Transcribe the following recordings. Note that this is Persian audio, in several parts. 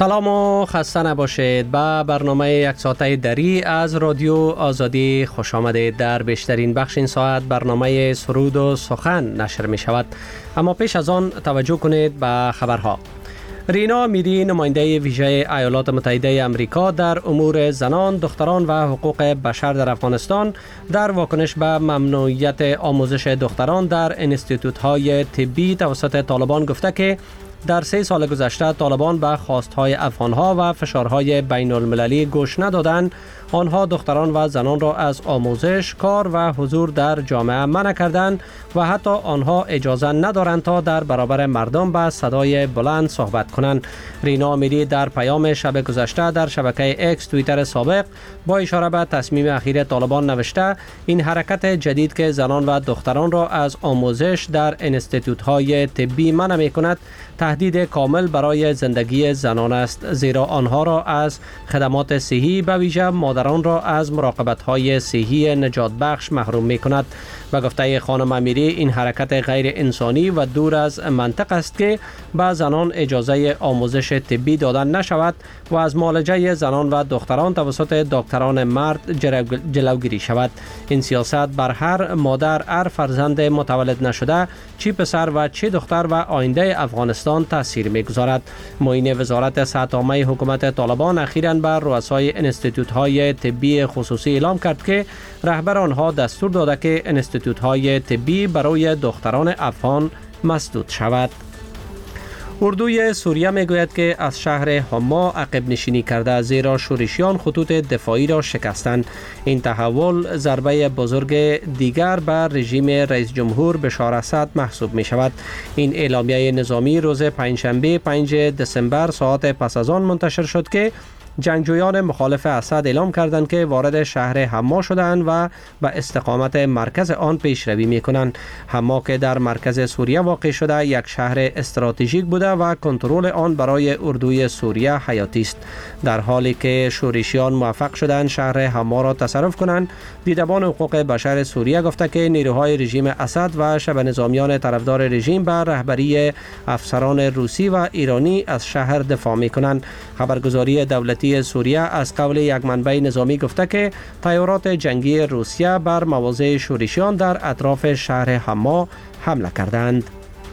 سلام و خسته نباشید. به برنامه یک ساعته دری از رادیو آزادی خوش آمدید. در بیشترین بخش این ساعت برنامه سرود و سخن نشر می شود. اما پیش از آن توجه کنید به خبرها. رینا امیری، نماینده ویژه ایالات متحده آمریکا در امور زنان، دختران و حقوق بشر در افغانستان، در واکنش به ممنوعیت آموزش دختران در انستیتوت‌های طبی توسط طالبان گفته که در 3 سال گذشته طالبان به خواستهای افغانها و فشارهای بین المللی گوش ندادند. آنها دختران و زنان را از آموزش، کار و حضور در جامعه منع کردند و حتی آنها اجازه ندارند تا در برابر مردم به صدای بلند صحبت کنند. رینا امیری در پیام شب گذشته در شبکه اکس توییتر سابق با اشاره به تصمیم اخیر طالبان نوشته: این حرکت جدید که زنان و دختران را از آموزش در انستیتوت‌های طبی منع می‌کند تهدید کامل برای زندگی زنان است، زیرا آنها را از خدمات صحی به ویژه مادران را از مراقبت‌های صحی نجات بخش محروم می‌کند. و گفته خانم امیری این حرکت غیر انسانی و دور از منطق است که به زنان اجازه آموزش طبی دادن نشود و از معالجه زنان و دختران توسط دکتران مرد جلوگیری شود. این سیاست بر هر مادر، هر فرزند متولد نشده، چی پسر و چی دختر و آینده افغانستان تاثیر می‌گذارد. معین وزارت صحت عامه حکومت طالبان اخیراً بر رؤسای انستیتوت‌های طبی خصوصی اعلام کرد که رهبر آنها دستور داده که انستیتوت‌های طبی برای دختران افغان مسدود شود. اردوی سوریه میگوید که از شهر حما عقب نشینی کرده، زیرا شورشیان خطوط دفاعی را شکستند. این تحول ضربه بزرگ دیگر بر رژیم رئیس جمهور بشار اسد محسوب می شود. این اعلامیه نظامی روز پنجشنبه 5 دسامبر ساعت پس از آن منتشر شد که جنگجویان مخالف اسد اعلام کردند که وارد شهر حما شدند و به استقامت مرکز آن پیشروی می‌کنند. حما که در مرکز سوریه واقع شده یک شهر استراتژیک بوده و کنترل آن برای اردوی سوریه حیاتی است. در حالی که شورشیان موفق شدند شهر حما را تصرف کنند، دیدبان حقوق بشر سوریه گفته که نیروهای رژیم اسد و شبه نظامیان طرفدار رژیم به رهبری افسران روسی و ایرانی از شهر دفاع می‌کنند. خبرگزاری دولتی سوریه از قول یک منبع نظامی گفته که طیارات جنگی روسیه بر مواضع شورشیان در اطراف شهر حما حمله کردند.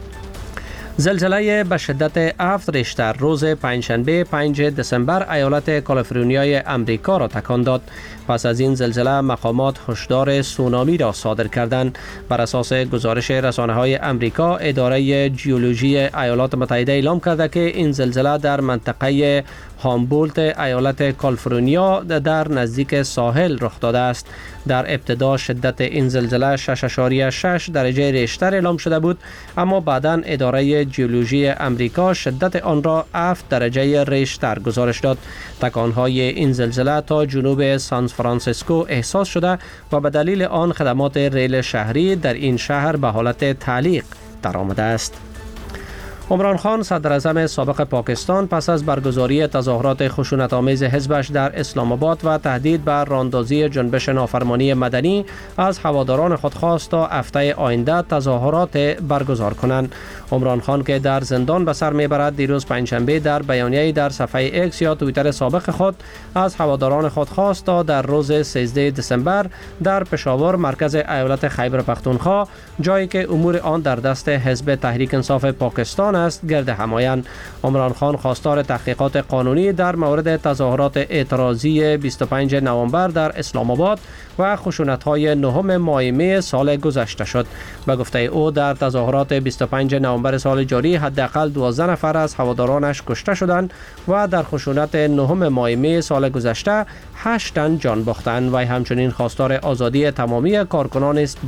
زلزله به شدت 7 ریشتر روز پنجشنبه 5 دسامبر ایالت کالیفرنیای امریکا را تکان داد. پس از این زلزله مقامات هشدار سونامی را صادر کردند. بر اساس گزارش رسانه‌های امریکا، اداره ژئولوژی ایالات متحده اعلام کرده که این زلزله در منطقه هامبولت ایالت کالیفرنیا در نزدیک ساحل رخ داده است. در ابتدا شدت این زلزله 6.6 درجه ریشتر اعلام شده بود، اما بعداً اداره ژئولوژی امریکا شدت آن را 7 درجه ریشتر گزارش داد. تکانهای این زلزله تا جنوب سان فرانسیسکو احساس شده و به دلیل آن خدمات ریل شهری در این شهر به حالت تعلیق درآمده است. عمران خان، صدر اعظم سابق پاکستان، پس از برگزاری تظاهرات خشونت‌آمیز حزبش در اسلام آباد و تهدید به راندازی جنبش نافرمانی مدنی از هواداران خود خواست تا هفته آینده تظاهرات برگزار کنند. عمران خان که در زندان به سر میبرد، دیروز پنجشنبه در بیانیه‌ای در صفحه اکس یا توییتر سابق خود از هواداران خود خواست تا در روز 13 دسامبر در پشاور، مرکز ایالت خیبر پختونخوا، جایی که امور آن در دست حزب تحریک انصاف پاکستان است، گرد همایند. عمران خان خواستار تحقیقات قانونی در مورد تظاهرات اعتراضی 25 نوامبر در اسلام آباد و خشونت‌های 9 ماه می سال گذشته شد. به گفته او در تظاهرات 25 نوامبر سال جاری حداقل 12 نفر از هوادارانش کشته شدند و در خشونت 9 ماه می سال گذشته 8 تن جان باختند. و همچنین خواستار آزادی تمامی کارکنان است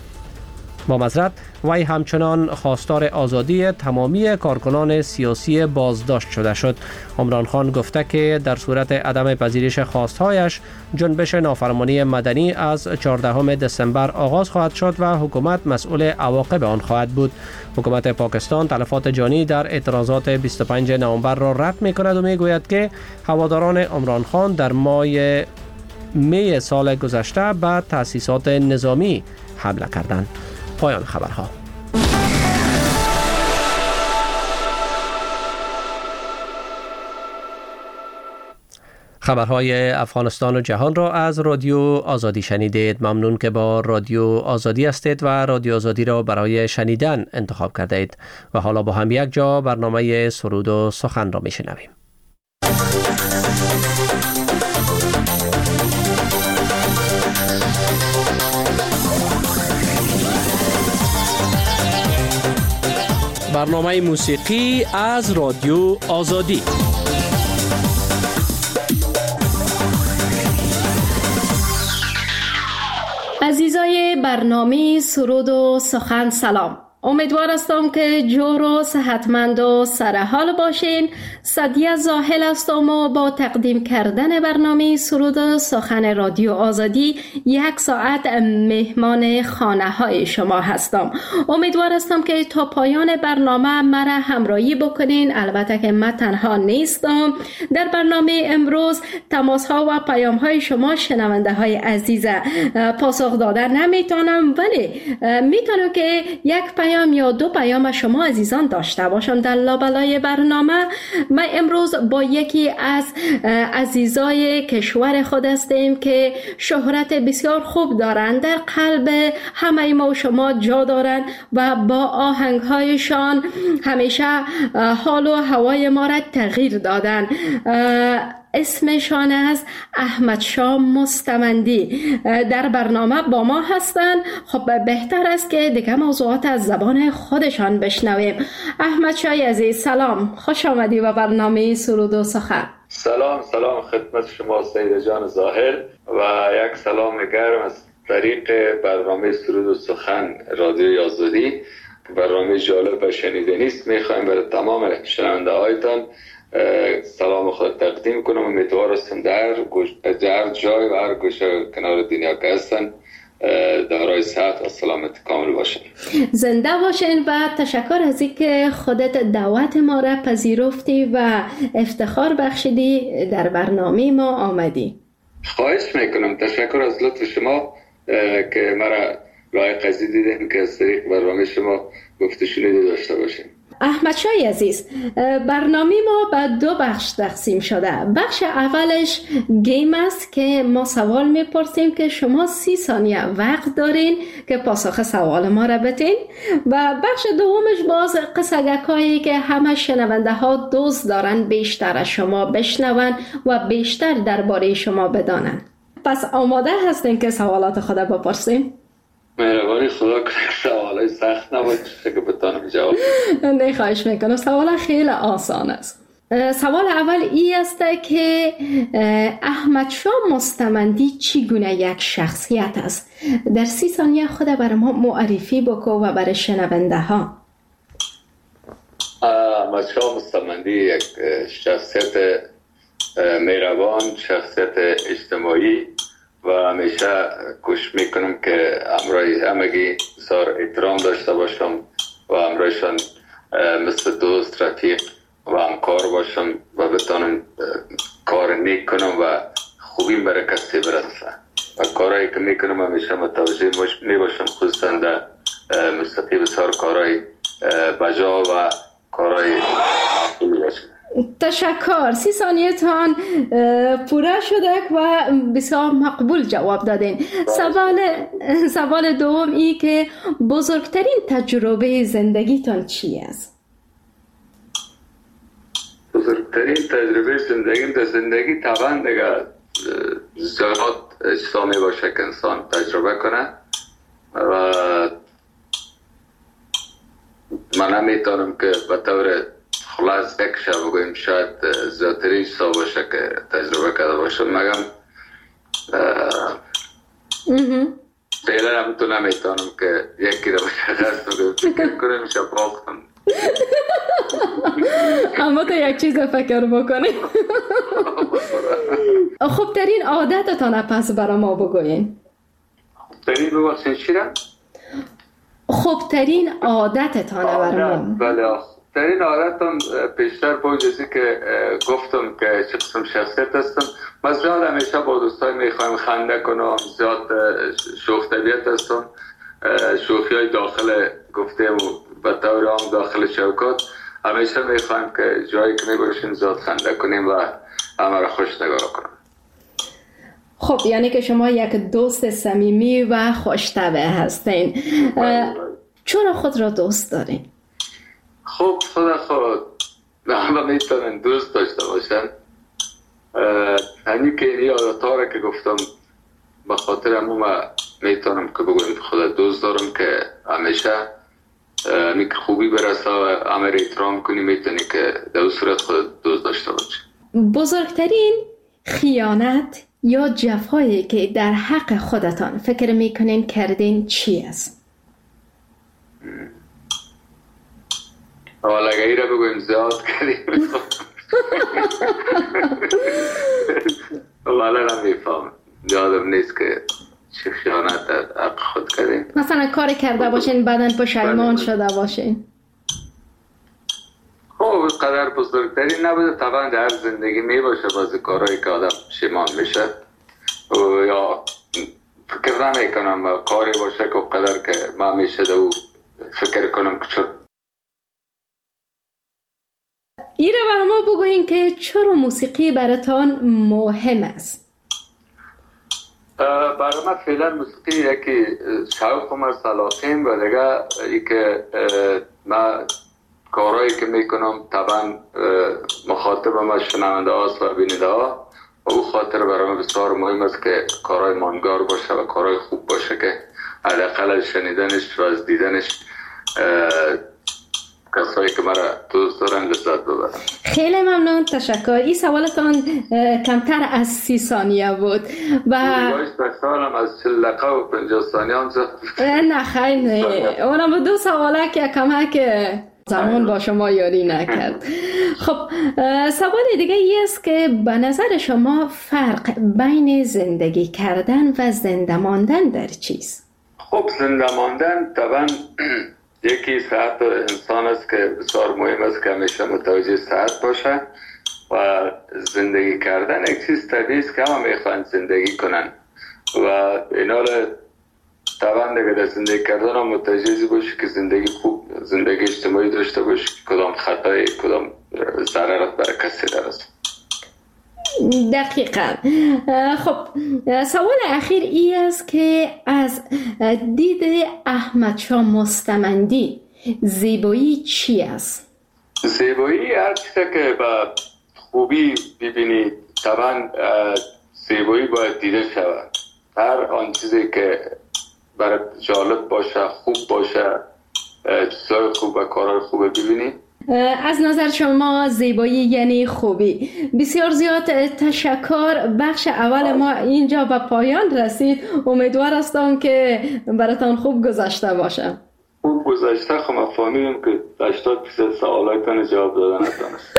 وی همچنان خواستار آزادی تمامی کارکنان سیاسی بازداشت شده شد. عمران خان گفته که در صورت عدم پذیرش خواستهایش، جنبش نافرمانی مدنی از 14 دسامبر آغاز خواهد شد و حکومت مسئول عواقب آن خواهد بود. حکومت پاکستان تلفات جانی در اعتراضات 25 نوامبر را رد می‌کند و می‌گوید که هواداران عمران خان در ماه می سال گذشته به تأسیسات نظامی حمله کردند. پایان خبرها. خبرهای افغانستان و جهان را از رادیو آزادی شنیدید. ممنون که با رادیو آزادی هستید و رادیو آزادی را برای شنیدن انتخاب کرده اید. و حالا با هم یک جا برنامه سرود و سخن را میشنویم. برنامه موسیقی از رادیو آزادی. عزیزای برنامه سرود و سخن سلام. امیدوار هستم که جور و صحتمند و سرحال باشین. سعدیه زاهل هستم و با تقدیم کردن برنامه سرود و سخن رادیو آزادی 1 ساعت مهمان خانه های شما هستم. امیدوار هستم که تا پایان برنامه مرا همراهی بکنین. البته که من تنها نیستم. در برنامه امروز تماس ها و پیام های شما شنونده های عزیز پاسخ دادن نمیتونم، ولی میتونم که یک پیام یا 2 پیام شما عزیزان داشته باشم در لابلای برنامه. ما امروز با یکی از عزیزای کشور خود هستیم که شهرت بسیار خوب دارند، در قلب همه ما و شما جا دارند و با آهنگهایشان همیشه حال و هوای ما را تغییر دادن. اسمشان از احمد شاه مستمندی در برنامه با ما هستند. خب بهتر است که دیگه موضوعات از زبان خودشان بشنویم. احمد شاه عزیز سلام، خوش آمدی به برنامه سرود و سخن. سلام خدمت شما سید جان ظاهر و یک سلام گرم از طریق برنامه سرود و سخن رادیو آزادی. برنامه جالب و شنیدنی است. میخوایم برای تمام شنونده هایتان سلام خود تقدیم کنم. امیدوار هستم در هر جای و هر گوشه کنار دنیا که هستن دارای صحت و سلامت کامل باشین. زنده باشین و تشکر از اینکه خودت دعوت ما را پذیرفتی و افتخار بخشیدی در برنامه ما آمدی. خواهش میکنم. تشکر از لطف شما که مرا لایق دیدین که از طریق برنامه شما گفته شنیده داشته باشین. احمد شاه عزیز، برنامه ما به 2 بخش تقسیم شده. بخش اولش گیم است که ما سوال میپرسیم که شما 30 ثانیه وقت دارین که پاسخ سوال ما را بدین، و بخش دومش باز قصگکایی که همه شنونده ها دوست دارن بیشتر از شما بشنون و بیشتر درباره شما بدانن. پس آماده هستین که سوالات خود بپرسیم؟ مهربانی خدا کنه سوالای سخت نباشه که بتونم جواب. نه خواهش میکنم. سوال خیلی آسان است. سوال اول ای است که احمد شاه مستمندی چگونه یک شخصیت است؟ در 30 ثانیه خود برای ما معرفی بکو و برای شنونده ها. احمد شاه مستمندی یک شخصیت مهربان، شخصیت اجتماعی و همیشه کوشش میکنم که امرای همگی بسیار احترام داشته باشم و امرایشان مثل دوست، رفیق و همکار باشم و بتانم کار نیک کنم و خوبیم برای کسی برسه و کارهایی که میکنم همیشه متوجه میباشم، خصوصا در موسیقی بسیار کارهای بجا و کارهای خوبی باشم. تشکر. 30 ثانیه تان پوره شده و بسیار مقبول جواب دادین. سوال دوم ای که بزرگترین تجربه زندگیتان چی است؟ بزرگترین تجربه زندگیم در زندگی طبعا دیگه زیاد چیزا می باشه که انسان تجربه کنه و من نمیتونم که به طور خلاص یک شب بگویم شاید زیادترین چیزا باشه که تجربه کرده باشم، مگم فعلا هم تو نمیتونم که یکی رو مشخص بگویم فکر کنم میشه باختم. اما تو یک چیز فکر بکنیم. خوبترین عادتتان پس برای ما بگوین. خوبترین ببخشین چی را؟ خوبترین عادتتان برای ما. بله، خوبترین عادتم پیشتر با جزی که گفتم که چه قسم شخصیت هستم. من زیاد همیشه با دوستای میخوایم خنده کنم، زیاد شوخ طبیعت هستم. شوخی های داخل گفتیم و طور عام داخل شوکات همیشه میخوایم که جایی که میباشیم زیاد خنده کنیم و همه را خوش نگاه کنم. خب یعنی که شما یک دوست صمیمی و خوش‌طبع هستین. چرا خود را دوست دارین؟ خب خود همه میتونن دوست داشته باشن. همین که این یادتا را که گفتم به خاطر همون میتونم که بگویم خود دوست دارم که همیشه همین که خوبی برسه و همه را احترام کنی، میتونی که در صورت خود دوست داشته باشی. بزرگترین خیانت یا جفایی که در حق خودتان فکر میکنین کردین چی است؟ حالا اگه ای را بگویم زیاد کردیم والا نمیفهم، یادم نیست که چه خیانت در حق خود کردیم. مثلا کاری کرده باشین بعدن پشیمان شده باشین. خب قدر بزرگتری نبوده، طبعا در زندگی می باشه بعضی کارهایی که آدم پشیمان میشه یا فکر نمی کنم کاری باشه که قدر که ما میشه دو فکر کنم که چون ایره برای ما بگوین که چرا موسیقی براتان مهم است؟ برای من فعلا موسیقی یکی شوق و علاقه‌ام و دیگه ای که من کارهایی که میکنم طبعا مخاطب ما شنونده هاست و بیننده ها و او خاطر برای من بسیار مهم است که کارهای ماندگار باشه و کارهای خوب باشه که حداقل از شنیدنش و از دیدنش کسایی که مرا دوست دارن لذت ببرن. خیلی ممنون، تشکر. این سوالتان کمتر از 30 ثانیه بود و سالم از 40 دقیقه و 50 ثانیه هم نه خیلی اونم 2 سواله که کمک زمان با شما یاری نکرد. خب سوال دیگه ای است که به نظر شما فرق بین زندگی کردن و زنده ماندن در چیست؟ خب زنده ماندن طبعا یکی صحت انسان است که بسیار مهم است که همیشه متوجه صحت باشه و زندگی کردن یک چیز طبیعی است که همه میخوان زندگی کنن و اینا طبعا دیگه در زندگی کردن هم متوجه باشی که زندگی خوب، زندگی اجتماعی داشته باشی، کدام خطای کدام ضررت برای کسی درست. دقیقا. خب سوال اخیر ای است که از دید احمد شاه مستمندی زیبایی چی است؟ زیبایی هر چیزی که با خوبی ببینی، طبعا زیبایی باید دیده شود. هر آن چیزی که برای جالب باشه، خوب باشه، چیزای خوب و کارهای خوب ببینی. از نظر شما زیبایی یعنی خوبی. بسیار زیاد تشکر. بخش اول ما اینجا به پایان رسید. امیدوار هستم که براتان خوب گذشته باشه. خوب گذشته. خب ما فهمیدیم که 80% سوالاتون جواب دادن نتونست.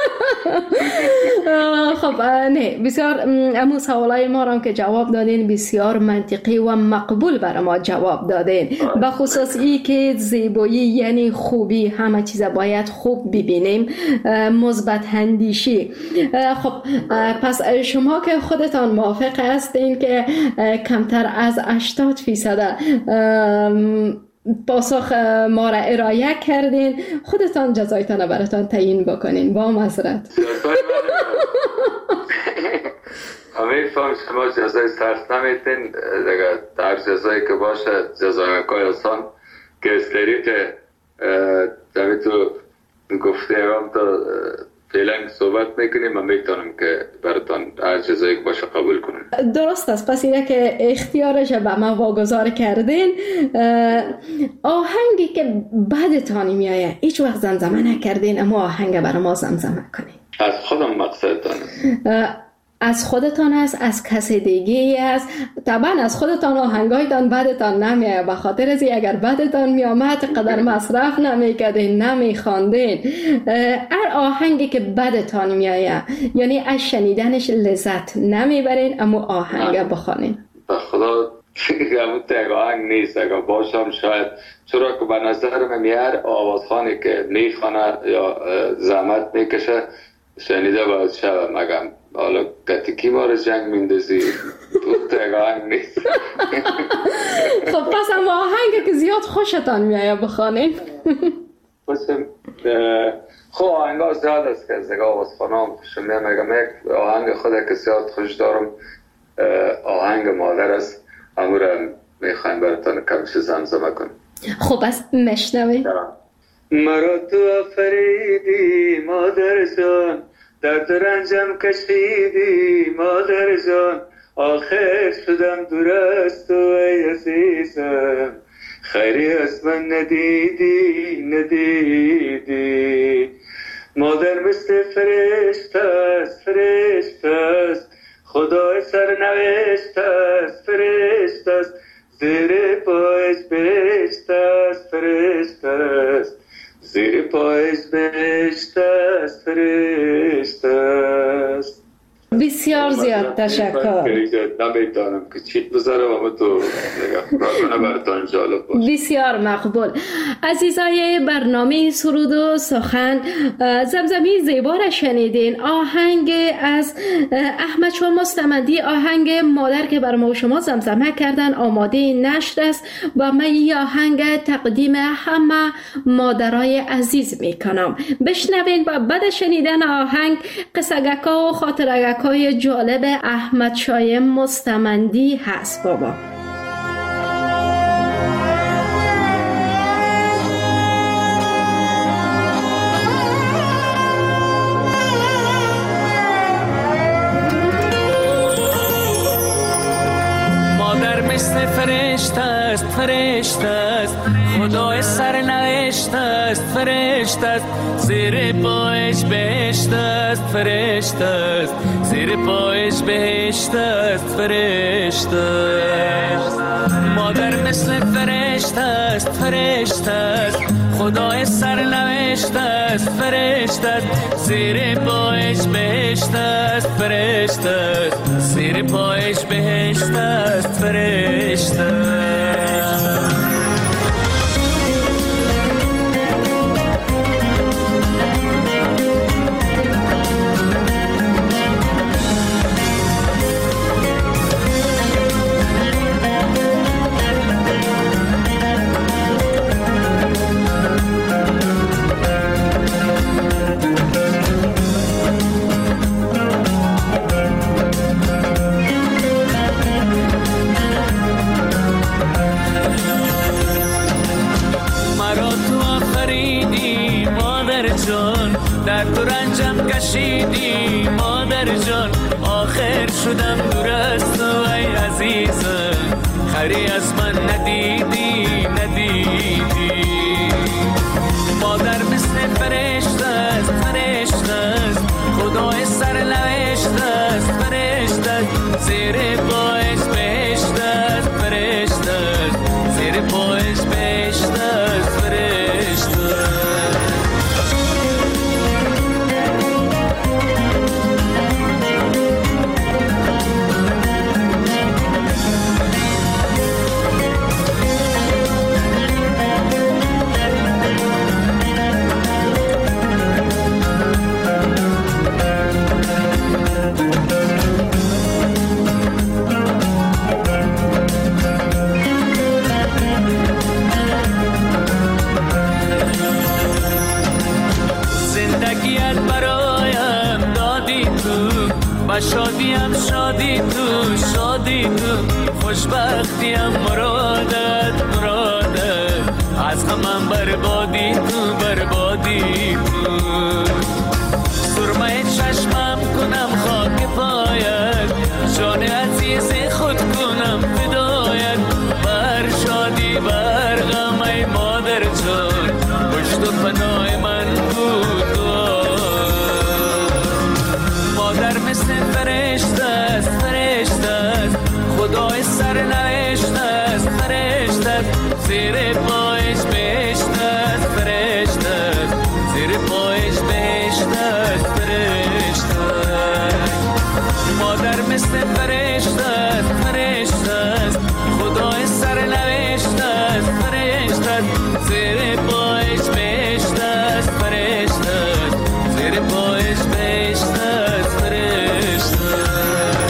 خب نه، بسیار امو سوالای ما را که جواب دادین بسیار منطقی و مقبول برای ما جواب دادین. به خصوص ای که زیبایی یعنی خوبی، همه چیز باید خوب ببینیم، مثبت اندیشی. خب پس شما که خودتان موافق هستین که کمتر از 80% پاسخ ما را ارائه کردین، خودتان جزایتان براتان تعیین بکنین. با معذرت. همه فهم شما جزای سرس نمیتین دیگه، در جزایی که باشه جزای مکای آسان که از طریق جمعی تو گفته هم تا فعلا صحبت میکنیم و میتونم که براتان هر جزایی که باشه قبول کنیم. درست است. پس اینه که اختیارش به ما واگذار کردین. آهنگی که بعدتان میایه هیچ وقت زمزمه نکردین اما آهنگ برای ما زمزمه کنین. از خودم مقصدتان از خودتان است، از کسی دیگه است. طبعا از خودتان آهنگایتان بعدتان نمیایه، به خاطر از اگر بعدتان میامد قدر مصرف نمیکردین، نمیخواندین. هر آهنگی که بعدتان میایه یعنی از شنیدنش لذت نمیبرین اما آهنگ بخوانین. به خدا همون تک آهنگ نیست، اگر باشم شاید، چرا که به نظر من هر آوازخانی که میخوانه یا زحمت میکشه شنیده باید شود. مگم حالا گتیکی ما رو جنگ میندازی تو تک آهنگ نیست. خب پس اما آهنگ که زیاد خوشتان میایه بخوانین. خب آهنگ ها زیاد است که از نگاه آوازخانه هم خوشم میام. مگم یک آهنگ خود که زیاد خوش دارم آهنگ مادر است. امور میخوایم براتان کمش زمزمه کنیم. خب از مشنوی. مرا تو آفریدی مادر جان، درد رنجم کشیدی مادر جان، آخر شدم دور از تو ای عزیزم، خیری از من ندیدی. مادر مثل فرشته است خدای سرنوشت است، فرشته است زیر پایش بهشت است، فرشته است زیر پایش بهشت است، فرشته است. بسیار زیاد تشکر. نمیدانم که چی بذارم اما تو براتان جالب باشه. بسیار مقبول. عزیزای برنامه سرود و سخن، زمزمه زیبا را شنیدین. آهنگ از احمد شاه مستمندی، آهنگ مادر که بر ما شما زمزمه کردن، آماده نشر است و من این آهنگ تقدیم همه مادرای عزیز میکنم. بشنوین و بعد شنیدن آهنگ قصگکا و خاطرگکای جالب احمد شاه مستمندی هست بابا. فرشته است خدای سرنوشت است، فرشته است زیر پایش بهشت است، فرشته است زیر پایش بهشت است، فرشته است. مادر مثل فرشته است خدای سرنوشت است، فرشته است زیر پایش بهشت است، فرشته است زیر پایش بهشت است، فرشته است. در تو رنجم کشیدی مادر جان، آخر شدم دور از تو ای عزیزم، خری از من ندیدی. مادر مثل فرشته است خدای سرنوشت است، فرشته است زیر پایش بهشت است، فرشته است زیر پایش بهشت است، فرشته است. شادی تو خوشبختیم مرادت از غمم بربادی تو سرمه چشمم کنم خاک پایت، جان عزیز خود کنم فدایت، بر شادی بر غم ای مادر جان، پشت و پناه من بود. مادر مثل فرشته است خدای سرنوشت است، فرشته است زیر پایش بهشت است، فرشته است زیر پایش بهشت است، فرشته است. مادر مثل فرشته است خدای سرنوشت است، فرشته است زیر پایش بهشت است، فرشته است زیر پایش بهشت است، فرشته است.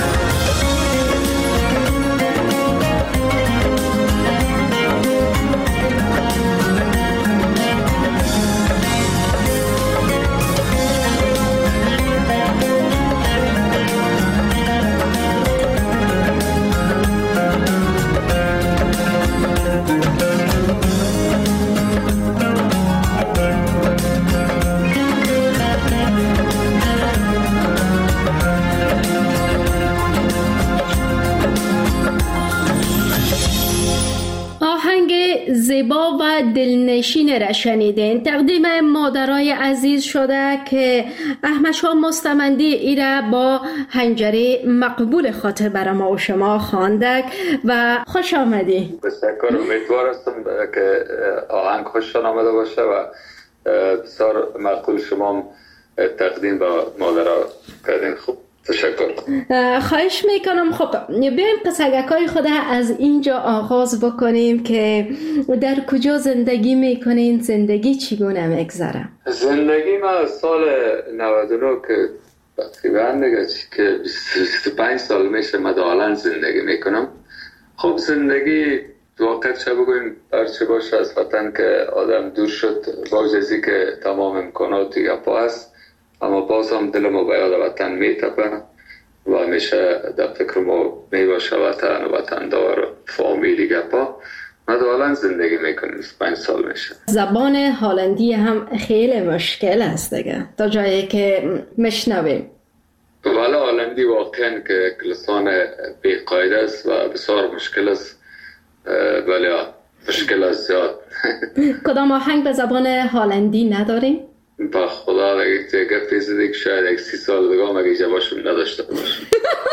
آهنگ زیبا و دلنشین را شنیدین. تقدیم مادرای عزیز شده که احمد شاه مستمندی ایره با حنجره مقبول خاطر برای ما و شما خواندک و خوش آمدی. بسیار امیدوار هستم که آهنگ خوشتان آمده باشه و بسیار مقبول شما تقدیم با مادرها کردین. خوب، تشکر. خواهش میکنم. خب بیایم قصگکای خود از اینجا آغاز بکنیم که در کجا زندگی میکنین، زندگی چگونه میگذره؟ زندگی ما سال 99 که تقریبا دیگه که 25 سال میشه مدالن زندگی میکنم. خب زندگی واقعا چه بگویم هرچه باشه از وطن که آدم دور شد، باوجزی که تمام امکاناتی گپا هست، اما باز هم دل ما به یاد وطن میتپه و همیشه در فکر ما میباشه وطن و وطن دار و فامیلی گپا. مدالن زندگی میکنیم 25 سال میشه. زبان هلندی هم خیلی مشکل است دیگه تا جایی که مشنویم. ولی هلندی واقعا که لسان بی‌قاعده است و بسیار مشکل است، ولی مشکل است زیاد. کدام آهنگ به زبان هلندی نداریم؟ با خدا دیگه پیزده که شاید 30 سال دیگه هم اگه جوابشون نداشته باشم.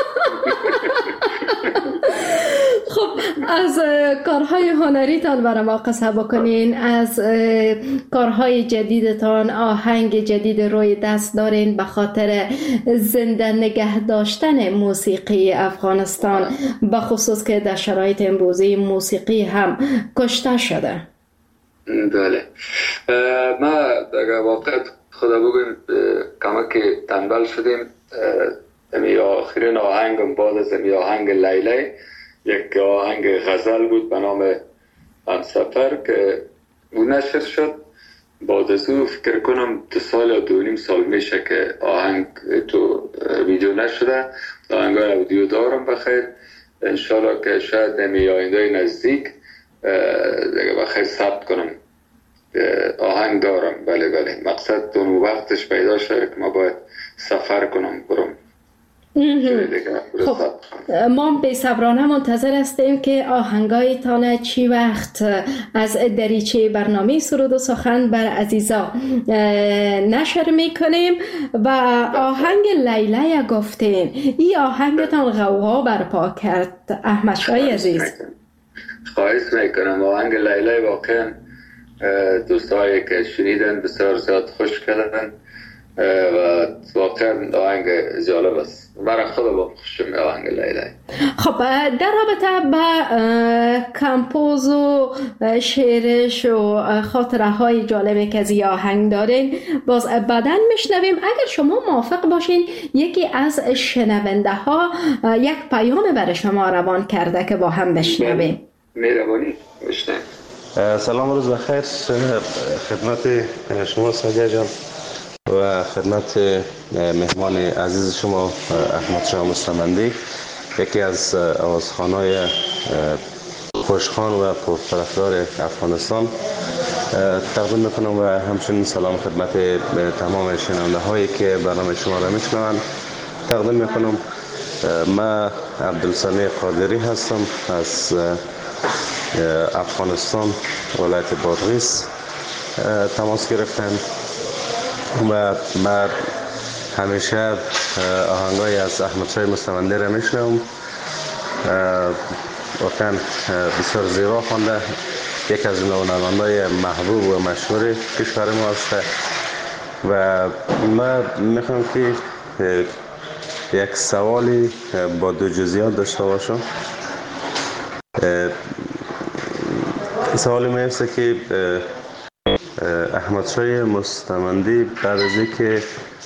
خب از کارهای هنریتان برای ما قصه بکنین. از کارهای جدیدتان آهنگ جدید روی دست دارین به خاطر زنده نگه داشتن موسیقی افغانستان، به خصوص که در شرایط امروزی موسیقی هم کشته شده. بله، ما در واقع خدا بگویم کمک تنبل شدیم. امی آخرین آهنگم بعد از امی آهنگ لیلی یک آهنگ غزل بود به نام همسفر که او نشر شد. بعد از او فکر کنم 2 سال یا 2.5 سال میشه که آهنگ تو ویدیو نشده. آهنگای اودیو دارم بخیر، انشالله که شاید امی آینده نزدیک دیگه بخیر ثبت کنم. آهنگ دارم. بله مقصد اون وقتش پیدا شده که ما باید سفر کنم برم. خب ما به صبرانه منتظر هستیم که آهنگایتان چی وقت از دریچه برنامه سرود و سخن بر عزیزا نشر میکنیم. و آهنگ لیلی گفتین، این آهنگتان غوغا برپا کرد احمد شاه عزیز. خواهش میکنم. آهنگ لیلی واقعا دوستایی که شنیدن بسیار زیاد خوش کردن و واقعا آهنگ جالب است. برای خود با خوشم آهنگ لیلی. خب در رابطه با کمپوز و شعرش و خاطره های جالبی که از این آهنگ دارین باز بعداً میشنویم. اگر شما موافق باشین یکی از شنونده ها یک پیام برای شما روان کرده که با هم بشنویم. مهربانی بشنویم. سلام، روز بخیر خدمت شما سعدیه جان و خدمت مهمان عزیز شما احمد شاه مستمندی، یکی از آوازخوان‌های خوشخوان و پرطرفدار افغانستان. تقدیم میکنم و همچنین سلام خدمت تمام شنونده هایی که برنامه شما را میشنوند تقدیم میکنم. من عبدالسمیع قادری هستم از افغانستان، ولایت بادغیس تماس گرفتم و من همیشه آهنگای از احمد شاه مستمندی را میشنوم. واقعا بسیار زیبا خوانده، یک از نوانندگان محبوب و مشهور کشور ما است و من میخوام که یک سوالی با 2 جزئیات داشته باشم. سوالی میفته که احمد شاه مستمندی بعد از اینکه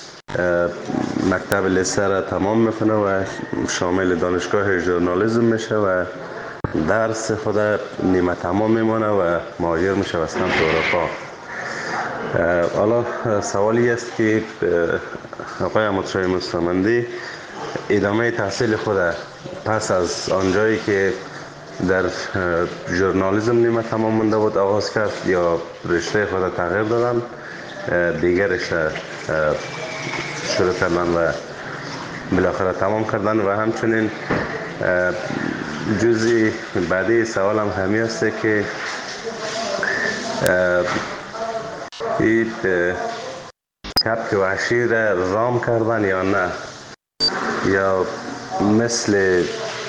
مکتب لیسه را تمام میکنه و شامل دانشگاه ژورنالیسم میشه و درس خود نیمه تمام میمانه و مهاجر میشه به سمت اروپا. حالا سوالی است که آقای احمد شاه مستمندی ادامه تحصیل خود پس از آنجایی که در ژورنالیسم نیمه تمام مونده بود آغاز کرد یا رشته خود تغییر دادن، دیگر رشته شروع کردن و بالاخره تمام کردن و همچنین جزئی بعدی سوالم همی است که این کبک وحشی را رام کردن یا نه، یا مثل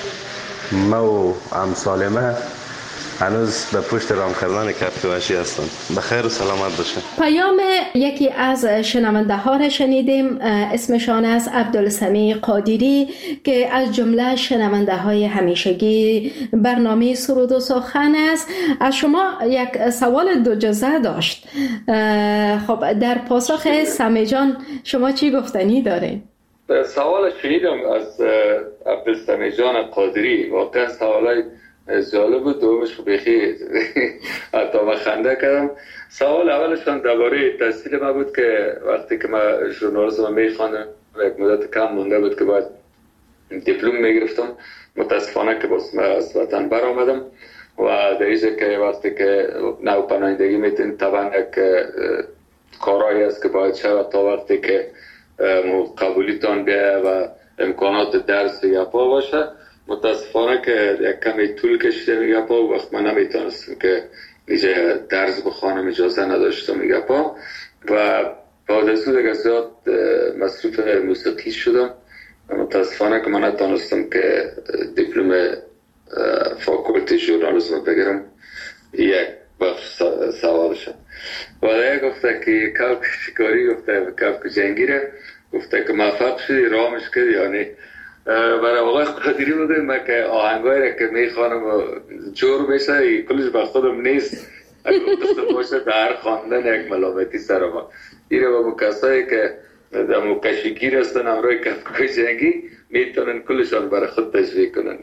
ما و امثال ما هنوز به پشت رام کردن کبک وحشی هستن. بخیر و سلامت باشه. پیام یکی از شنونده ها را شنیدیم، اسمشان است عبدالسمیع قادری که از جمله شنونده های همیشگی برنامه سرود و سخن است. از شما یک سوال دو جزء داشت. خب در پاسخ سمی جان شما چی گفتنی دارین؟ سوال شنیدم از عبدالسمیع جان قادری، واقعا سوالای جالب بود. دومش بخیر حتی من خنده کردم. سوال اولشان درباره تحصیل ما بود که وقتی که من ژورنالیسم میخواندم یک مدت کم مونده بود که باید دیپلم میگرفتم. متاسفانه که باز من از وطن برآمدم و در اینجا که وقتی که نو پناهندگی میتین طبعا یک کارایی است که باید شود تا وقتی که قبولیتان بیایه و امکانات درس یا پا باشه. متاسفانه که یک کمی طول کشیده میگه پا، وقت من نمیتونستم که اینجا درس بخوانم، اجازه نداشتم میگه پا و بعد از اون دیگه زیاد مصروف موسیقی شدم. متاسفانه که من نتونستم که دیپلم فاکولتی ژورنالیسم بگیرم. یک بخش سوالشم و دیگه گفته که کبک شکاری، گفته کبک جنگی ره، گفته که موفق شدی رامش کردی یا نه. برای آقای قادری بوده من که آهنگایی را که میخوانم و جور میشه کلش به خودم نیست، اگه گفته باشه در خواندن یک ملامتی سر ما. این را با کسایی که در مکشگیر هستن امروی کبکای جنگی میتونن کلشان برای خود تشویق کنن.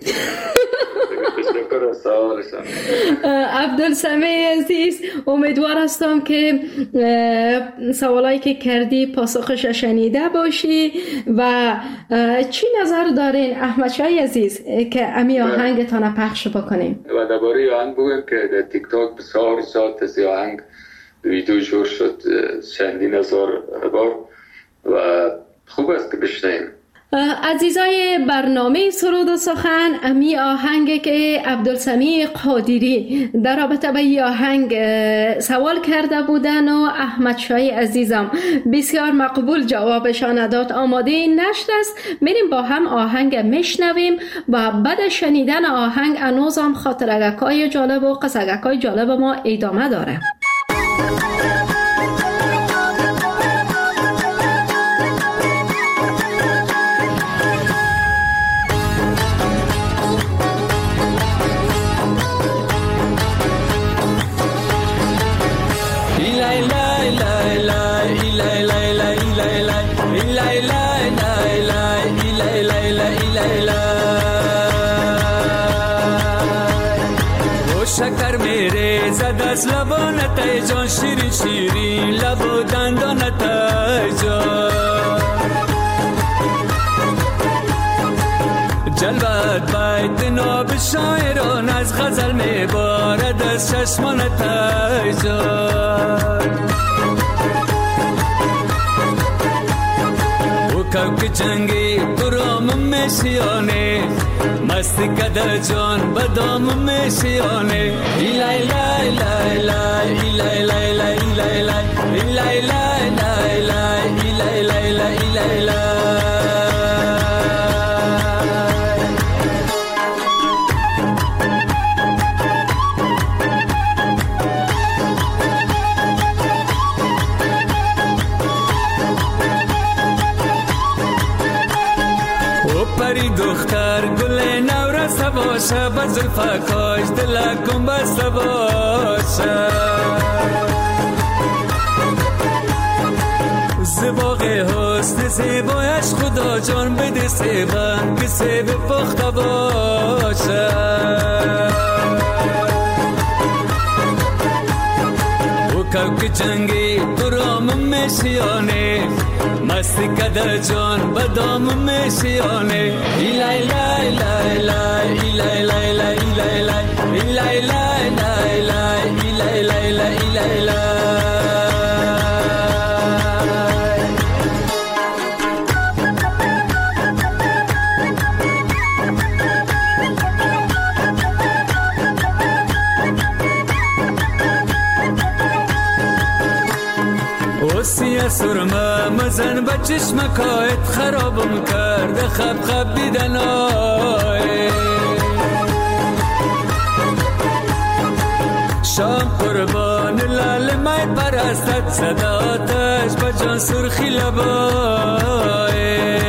تشکر از سوالشان. عبدالسمیع عزیز، امیدوار هستم که سوالایی که کردی پاسخش شنیده باشی. و چی نظر دارین احمد شای عزیز که امی آهنگتان پخش بکنیم؟ و درباره آهنگ بگم که در تیک تاک بسیار ساعت از آهنگ ویدیو جور شد چندین هزار بار و خوب است که بشنیم. عزیزای برنامه سرود و سخن، امی آهنگ که عبدالسمیع قادری در رابطه با این آهنگ سوال کرده بودن و احمد شای عزیزم بسیار مقبول جوابشان داد. آماده نشر است، میریم با هم آهنگ میشنویم و بعد شنیدن آهنگ انوزم خاطرگکای جالب و قصگکای جالب ما ادامه داره. شکر میره زد از لبانت ای جان، شیرین شیرین لب و دندانت ای جان، جلوت بیت ناب شاعران از غزل میبارد از چشمانت ای جان. او کبک جنگی برام میشیانه، مستی کده جان بدام میشیانه. ایلای لای لای لای ایلای لای لای ایلای لای ایلای لای لای لای ایلای لای لای ایلای لای. پری دختر گل نورسته باشه، با زلفکاش دلکم بسته باشه، زباق حسن زیبایش خدا جان بده سیبن که سیب پخته باشه. او کبک جنگی برام میشیانه، مستی کده جان بدام میشیانه. ایلای لای لای لای ایلای لای لای ایلای لای ایلای لای لای لای ایلای لای لای ایلای لای. سرمه مزن به چشمکایت خرابم کرد خب خب دیدن شام قربان لال مای پرستت صداتش به جان سرخی لبای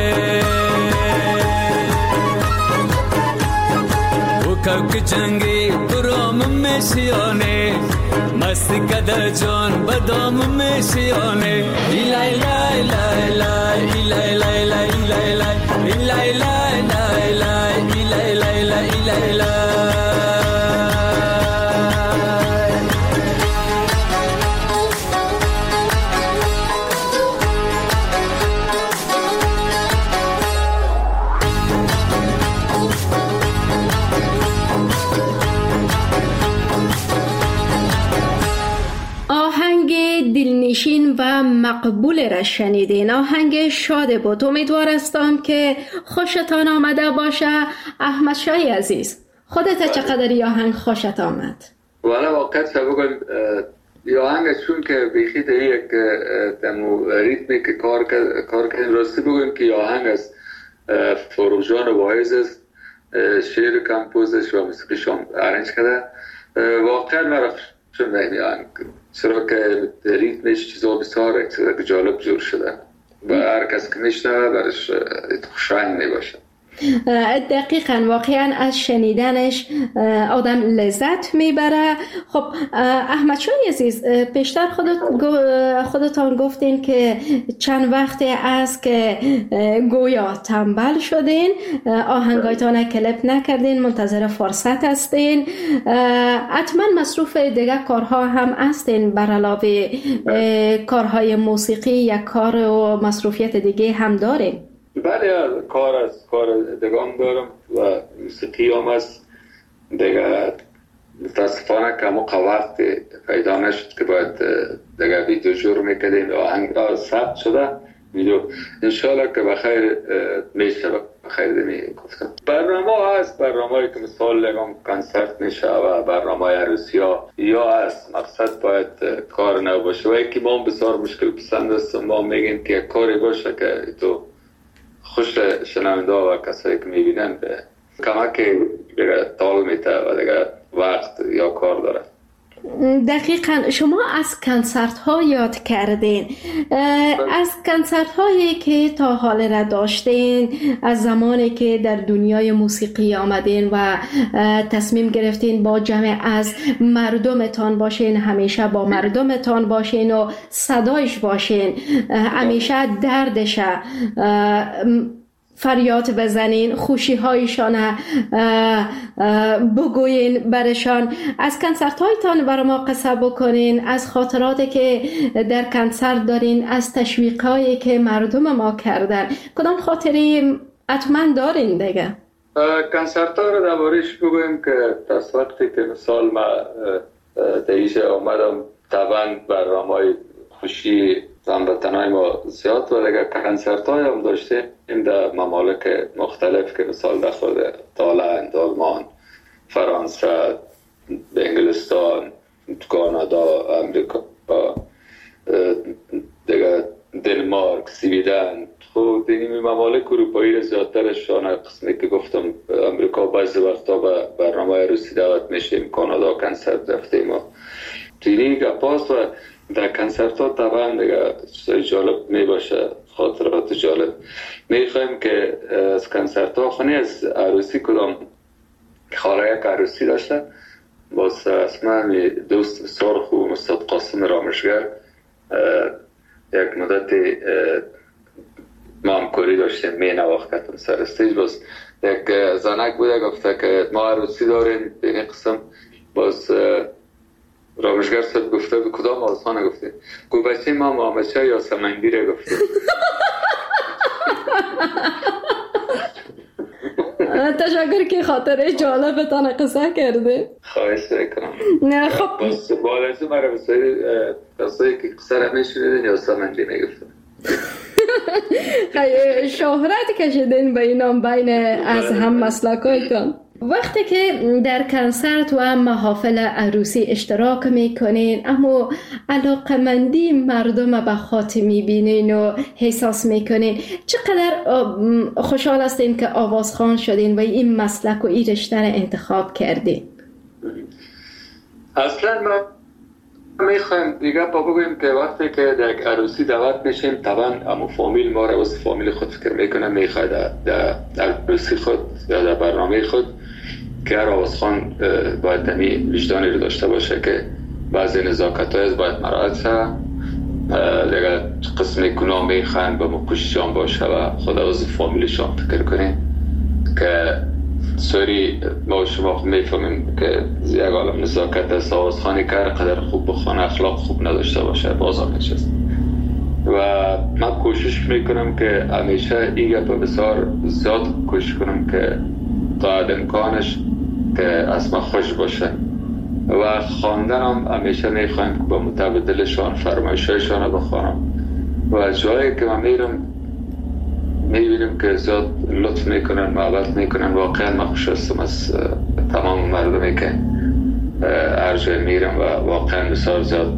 او کوک جنگی برام میشیانه مستی کده جان بدام میشیانه ایلای لای لای لای ایلای لای لای ایلای لای ایلای لای لای لای ایلای لای لای ایلای لای. دلنشین و مقبول را شنیدین. آهنگ شاد بود. امیدوار هستم که خوشتان آمده باشه. احمد شاهی عزیز، خودت چقدر این آهنگ خوشت آمد؟ والا واقعا بگم این آهنگ چون که بیخی در یک دمو ریتمی که کار کردن راستی بگم که این آهنگ از فروغ جان واعظ است، شعر کمپوزش و موسیقیش هم ارنج کرده. واقعا مرا چون این آهنگ چرا که ریتمش چیزا بسیار جالب جور شده و هر کس که میشنوه برش خوشایند میباشه. دقیقاً واقعاً از شنیدنش آدم لذت میبره. خب احمد شاهی عزیز، پیشتر خودتان گفتین که چند وقتی است که گویا تنبل شدین، آهنگایتان کلیپ نکردین، منتظر فرصت هستین. حتما مصروف دیگه کارها هم هستین بر علاوه کارهای موسیقی یا کار و مصروفیت دیگه هم دارین؟ بله، کار دگام دارم و موسیقی هم است دیگه. متاسفانه که موقع وقت پیدا نشد که باید دیگه ویدیو جور میکردیم. آهنگ ثبت شده ویدیو، انشالله که بخیر میشه. بخیر گفتم برنامه هست، برنامه‌ای که مثال لگم کنسرت میشه و برنامه عروسی ها یا هست. مقصد باید کار نباشه و یکی ما بسیار مشکل پسند است. ما میگیم که کاری باشه که تو خوش شنونده و کسایی که میبینن به کمک دیگه تال میته و دیگه وقت یا کار داره. دقیقاً شما از کنسرت ها یاد کردین. از کنسرت هایی که تا حال را داشتین، از زمانی که در دنیای موسیقی آمدین و تصمیم گرفتین با جمع از مردمتان باشین، همیشه با مردمتان باشین و صدایش باشین، همیشه دردش فریاد بزنین، خوشی هایشان بگوین برشان. از کنسرت هایتان برای ما قصه بکنین، از خاطراتی که در کنسرت دارین، از تشویق هایی که مردم ما کردن. کدام خاطری حتما دارین دیگه؟ کنسرت ها رو دربارش بگویم که از وقتی که مثال ما دیش آمدم طبعا برنامه‌های خوشی هموطنای ما زیاد و دیگه کنسرت های هم داشته این در ممالک مختلف که مثال در خود تایلند، آلمان، فرانسه، انگلستان، کانادا، امریکا، دیگه دنمارک، سویدن. خب این ممالک اروپایی زیادترشان قسمی که گفتم امریکا بعضی وقتا به برنامه عروسی دعوت میشیم، کانادا کنسرت رفتیم و دیگه گپاست و در کنسرت ها طبعا دیگه چیزای جالب می باشه، خاطرات جالب. می خواهیم که از کنسرت ها خونی از عروسی کدام خاله یک عروسی داشته باز اسمه دوست بسیار خوب استاد قاسم رامشگر یک مدت ما همکاری داشتیم، می نواختم سر استیج. باز یک زنک بوده گفته که ما عروسی داریم به این قسم. باز رامشگر صاحب گفته به کدام آسانه گفته گو بچه ما محمدشاه یا سمنگیره گفته. تشکر که خاطره جالبتان قصه کرده. خواهش میکنم. نه خب بس بالازو مرا بسیاری قصه که قصه را میشنیدین یا سمنگی میگفتن. شهرت کشیدین به اینام بین از هم مسلکایتان. وقتی که در کنسرت و محافل عروسی اشتراک میکنین، اما علاقمندی مردم به خاطر میبینین و احساس میکنین، چقدر خوشحال هستین که آوازخوان شدین و این مسلک و این رشته را انتخاب کردین؟ اصلا ما میخوایم دیگه بگویم که وقتی که در یک عروسی دعوت میشیم، طبعا امو فامیل ما را واسه فامیل خود فکر میکنه، میخواد در عروسی خود یا در برنامه خود که هر آوازخوان باید دمی وجدانی رو داشته باشه که بعضی نزاکت های باید مراعات شه، دیگه قسم گناه میخواین به مکوششان باشه و خود از فامیلشان فکر کنیم که سوری ما شما میفهمیم که یک عالم نزاکت است. آوازخوانی که قدر خوب بخوانه اخلاق خوب نداشته باشه بازار نشست. و من کوشش میکنم که همیشه این گپ بسیار زیاد کوشش کنم که تا امکانش که از ما خوش باشه و خواندنم همیشه میخوایم که با متبادلشان فرمایشایشان بخوانم و جایی که من میرم میبینیم که زیاد لطف میکنن، محبت میکنن. واقعا من خوش هستم از تمام مردمی که هر جای میرم و واقعا بسیار زیاد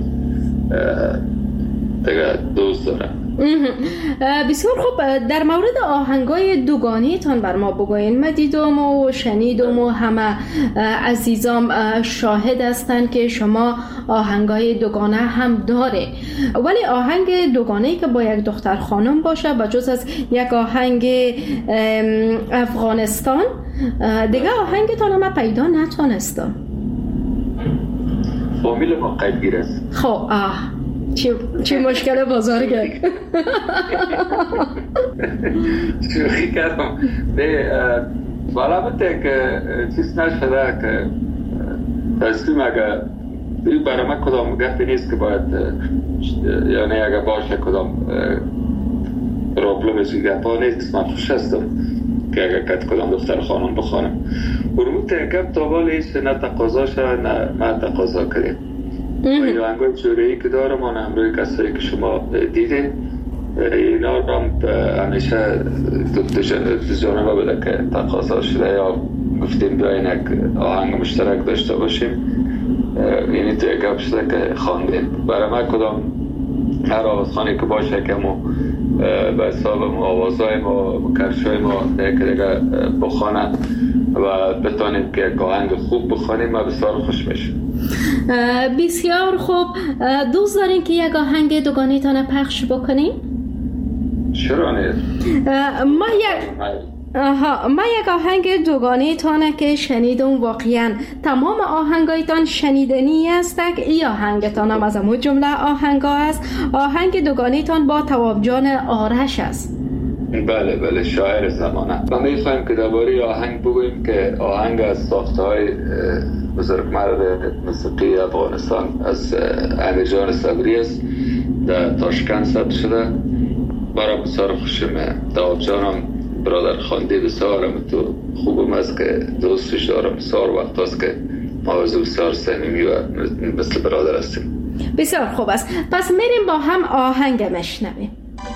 دیگه دوست دارم. بسیار خوب. در مورد آهنگای دوگانی تان بر ما بگوین. من دیدم و شنیدم و همه عزیزام شاهد هستند که شما آهنگای دوگانه هم داره، ولی آهنگ دوگانه‌ای که با یک دختر خانم باشه با جز از یک آهنگ افغانستان دیگه آهنگتان هم پیدا نتونستم. فامیل ما قدگیر است. خب چی مشکل بزرگه؟ شوخی کردم. والا بته که چیز نشده که تصمیم اگه برای من کدام گفتی نیست که باید یعنی اگه باشه کدام پروبلمش گفت نیست. من خوش هستم که اگه کدام دختر خانم بخوانم برمون تنکب تا بالیش نه تقاضا شد نه من تقاضا کریم. این آهنگای جوره‌ای که دارم آن همروی کسایی که شما دیدین اینا رو همیشه دو جانبه بوده که تقاضا شده یا گفتیم بیاین یک آهنگ مشترک داشته باشیم، یعنی توی گپ شده که خواندیم. برای من کدام هر آوازخوانی که باشه که ما به حساب ما آوازهای ما کرشای ما دیگه بخوانن و بتانیم که یک آهنگ خوب بخوانیم و بسیار خوش میشیم. بسیار خوب. دوست دارین که یک آهنگ دوگانه تانه پخش بکنیم؟ چرا نیست؟ ما یک آهنگ دوگانه تانه که شنیدم واقعا تمام آهنگایتان شنیدنی است. ای آهنگتان هم از همون جمله آهنگا است. آهنگ دوگانه تان با تواب جان آرش است. بله شاعر زمانه. ما میخوایم که درباره آهنگ بگوییم که آهنگ از ساخته های بزرگمرد موسیقی افغانستان از امیرجان صبری است، در تاشکند ثبت شده. برای بسیار خوشمه. تواب جانم برادر خانده بسیارم تو خوبم است که دوستش دارم. بسیار وقت است که ما بسیار صمیمی و مثل برادر هستیم. بسیار خوب است. پس میریم با هم آهنگ مشنویم.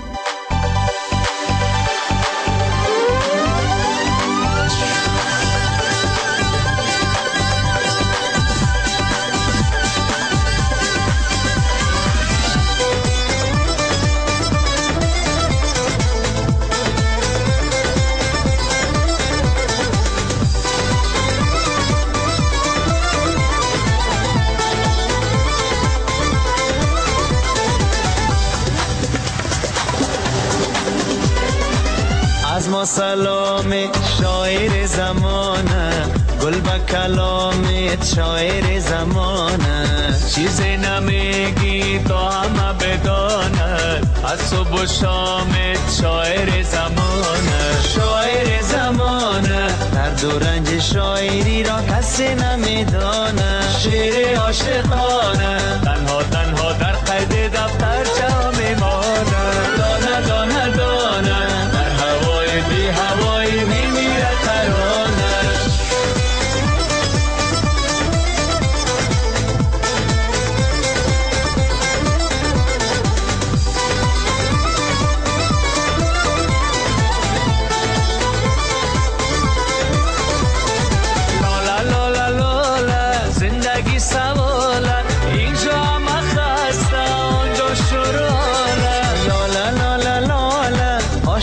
ما سلام شاعر زمانه، گل به کلامت شاعر زمانه، چیزی نمیگی تا همه بدانه، از صبح و شامت شاعر زمانه، شاعر زمانه، درد و رنج شاعری را کسی نمیدانه، شعر عاشقانه تنها تنها در قید دفتر چه میمانه، دانه دانه دانه بی هوایی میمیره ترانش.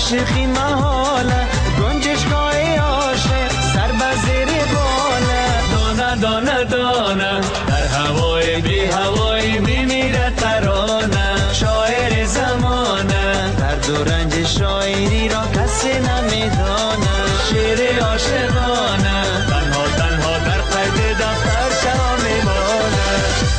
عاشقی محاله گنجشگاه عاشق سر بزیر باله دانه دانه دانه در هوای بی هوای میمیره ترانه شاعر زمانه درد و رنج شاعری را کسی نمیدانه شعر عاشقانه تنها تنها در قید دفتر چرا میمانه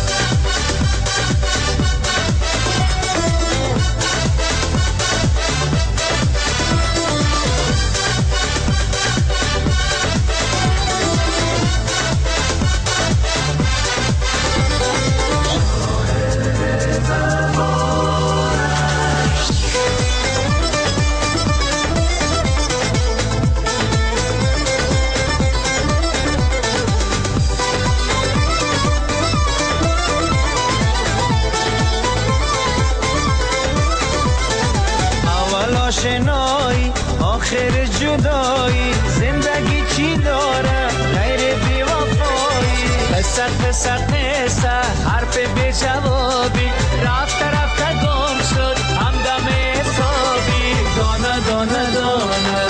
آشنایی آخر جدایی زندگی چی داره غیر بی وفایی قصه قصه قصه حرف بی جوابی رفته رفته گم شد همدم حسابی دانه دانه دانه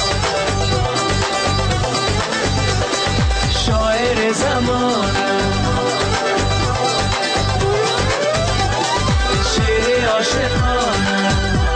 شاعر زمانه شعر عاشقانه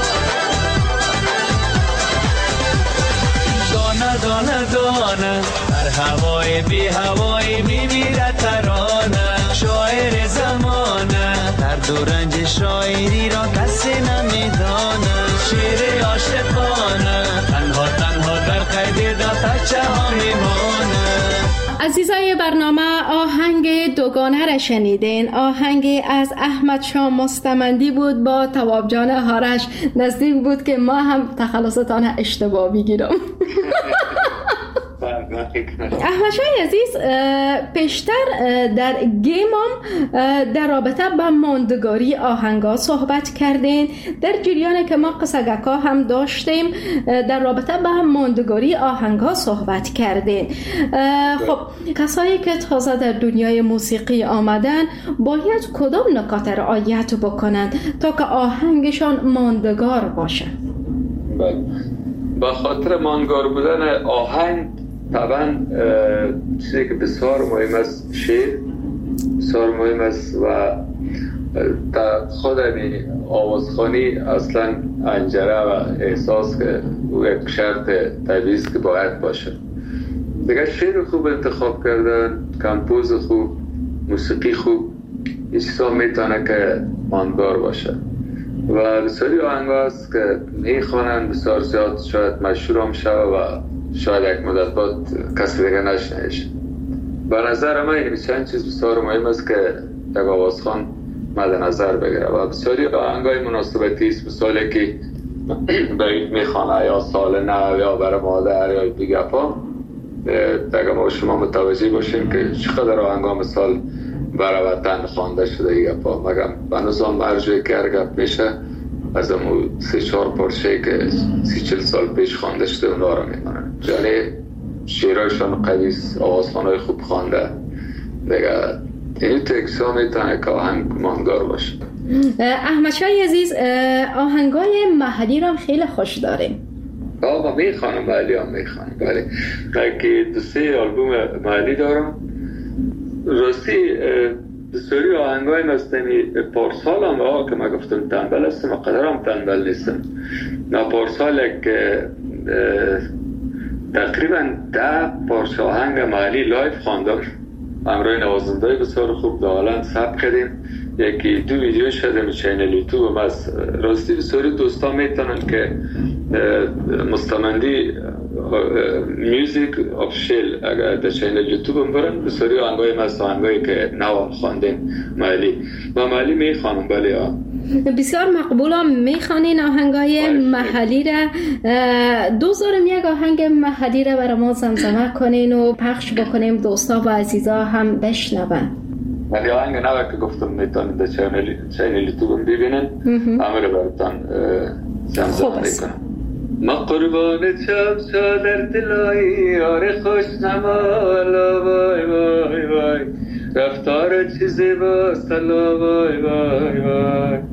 دانه دانه در هوای بی هوای میمیره ترانه شاعر زمانه درد و رنج شاعری را کسی نمیدانه شعر عاشقانه تنها تنها در قید دفتر چرا میمانه عزیزای برنامه آهنگ دوگانه را شنیدین. آهنگ از احمد شاه مستمندی بود با تواب جان هارش. نزدیک بود که ما هم تخلصتان اشتباه بگیرم. احمد شاه عزیز پیشتر در گیمم در رابطه با ماندگاری آهنگا صحبت کردین. در جریان که ما قصگکا هم داشتیم در رابطه با ماندگاری آهنگا صحبت کردین. خب کسایی که تازه در دنیای موسیقی آمدن باید کدام نکات رعایت بکنند تا که آهنگشان ماندگار باشه؟ با خاطر ماندگار بودن آهنگ طبعا چیزی که بسیار مهم است شعر بسیار مهم است و در خود آوازخوانی اصلا انجره و احساس که او یک شرط طبیعی است که باید باشه. دیگه شعر خوب انتخاب کردن، کمپوز خوب، موسیقی خوب، این چیزا میتونه که ماندگار باشه و بسیاری آهنگا هست که میخوانن بسیار زیاد شاید مشهور هم شود و شاید یک مدت بعد کسی دیگه نشنیدش. به نظر من این چند چیز بسیار مهم است که یک آوازخوان مد نظر بگیره و بسیاری آهنگای مناسبتی است، مثالی که برید میخوانه یا سال نو یا برای مادر یا دیگه پا دیگه ما شما متوجه باشیم که چقدر آهنگا مثال برای وطن خوانده شده دیگه پا مگم به نظام مرجوی که هرگب میشه از امو 3-4 پارچه که 30-40 سال پیش خوانده شده اونا رو میمانن. یعنی شعرهایشان قویس، آوازخوانهای خوب خوانده دیگه این تکسا میتونه که آهنگ ماندگار باشه. احمد شاه عزیز آهنگای محلی رو خیلی خوش داریم. ما میخوانم محلی هم میخوانم ولی که 2-3 آلبوم محلی دارم. راستی بسیاری آهنگای مستمی پارسال هم که من گفتم تنبل هستم و قدر هم تنبل نیستم. نه پارسال که تقریبا 10 پارچه آهنگ محلی لایف خواندم همراه نوازنده بسیار خوب دالان ثبت کردیم. 1-2 ویدیو شده چینل یوتیوب از راستی بسیاری دوستا میتونن که مستمندی میوزیک آفیشیل اگر در چینل یوتیوب برن بسیاری آهنگای مست آهنگایی که نو خواندیم محلی و محلی میخوانم. بله بسیار مقبولم میخوانین آهنگای محلی را. دوست دارم یک آهنگ محلی را برای ما زمزمه کنین و پخش بکنیم دوستا و عزیزا هم بشنون. ولی آهنگ نوه که گفتم میتونید در چینل یوتیوب ببینن همه رو براتان زمزمه میکنم. ما قربان چمچا در دلایی یار خوش نمالا وای وای وای رفتار چیزی با سلا وای وای وای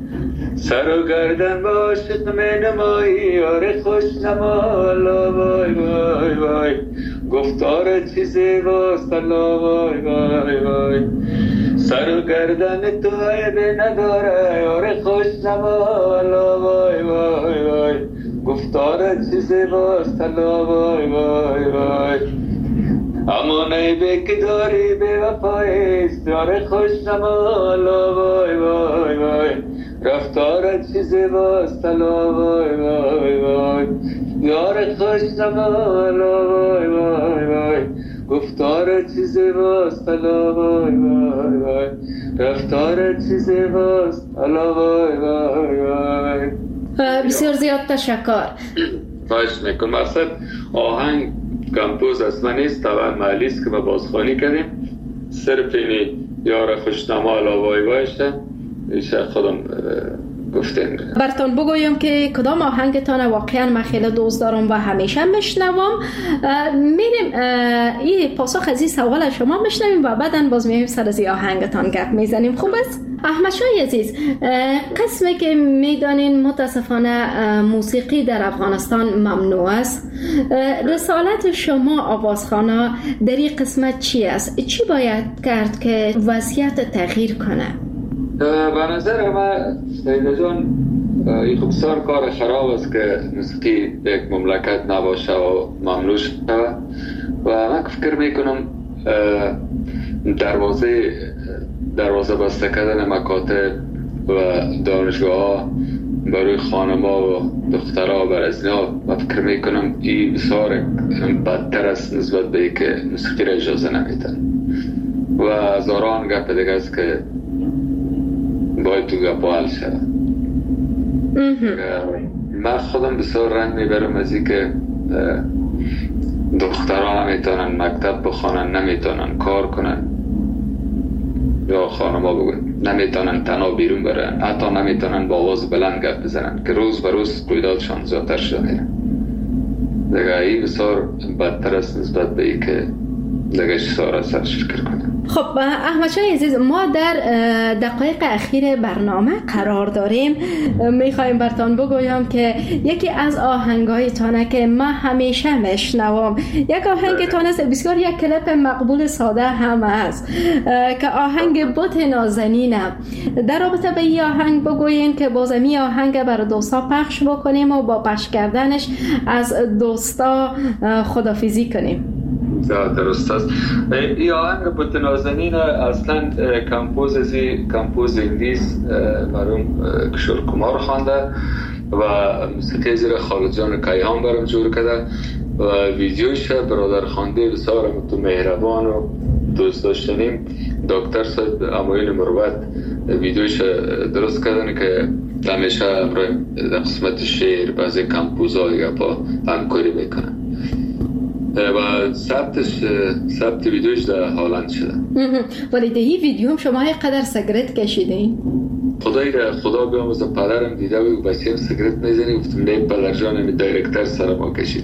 سر و گردن با عاشق می نمایی یار خوش نما لا وای وای وای گفتار چیزی باست لا وای وای وای سر و گردن تو عیب نداره یار خوش نما لا وای وای وای گفتار چیزی باست لا وای وای وای اما نیبه که داری به وفایست یار خوش نما لا وای وای وای رفتار چیزی باست لا وای وای وای یار خوش نما لا وای وای وای گفتار چیزی باست لا وای وای وای رفتار چیزی باست لا وای وای وای. بسیار زیاد تشکر. خواهش میکنم. مقصد آهنگ کمپوز اصلا نیست، طبعا محلی است که ما بازخوانی کردیم، صرف اینی یار خوشنما لا وای وایشه ایشه خودم گفتیم. براتون بگویم که کدام آهنگتان واقعا من خیلی دوست دارم و همیشه میشنوم. میریم این پاسخ از این سوال شما میشنویم و بعدا باز میایم سر از این آهنگتان گپ میزنیم. خوب است؟ احمد شاه عزیز، قسمی که میدانین متاسفانه موسیقی در افغانستان ممنوع است، رسالت شما آوازخوانا در این قسمت چی است؟ چی باید کرد که وضعیت تغییر کنه؟ به نظر من سیده جان این بسیار کار خراب است که موسیقی یک مملکت نباشه و ممنوع شده و من فکر میکنم دروازه بسته کردن مکاتب و دانشگاه ها برای خانما و دخترها و برزنها و فکر میکنم این بسیار بدتر است نسبت به ای که موسیقی را اجازه نمیدن و هزاران گپ دیگه است که باید تو گپا حل شد. من خودم بسیار رنج میبرم از این که دخترها نمیتونن مکتب بخوانن، نمیتونن کار کنن یا خانما بگن نمیتونن تنها بیرون برن، حتی نمیتونن با آواز بلند گپ بزنن که روز به روز رویدادشان زیادتر شده. دیگه این بسیار بدتر است نسبت به این که دیگه چیزها را سرش فکر کنم. خب احمد شاه عزیز، ما در دقایق اخیر برنامه قرار داریم. میخوایم براتون بگویم که یکی از آهنگایتانه که من همیشه میشنوم، یک آهنگتان است، بسیار یک کلیپ مقبول ساده هم است که آهنگ بت نازنینه. در رابطه به این آهنگ بگوین که بازمی آهنگ برای دوستا پخش بکنیم و با پخش کردنش از دوستا خدافیزی کنیم. درست است. این آهنگ بت نازنین اصلا کمپوز انگلیس مرحوم کشور کمار خوانده و موسیقی زیر خالد جان کیهان برام جور کرده و ویدیوش برادر خوانده بسیار مهربان و دوست داشتنیم دکتر صاحب امایل مروت ویدیوش درست کردن که همیشه در قسمت شعر بعضی کمپوزها دیگه با همکاری میکنن و ثبت ویدیوش در هالند شده. ولی در این ویدیو هم شما قدر سیگرت کشیدین؟ خدا بیاموزه پدرم دیده و بچه‌ام سیگرت میزنی، گفتم نه پدر جانم دایرکتر سر ما کشید.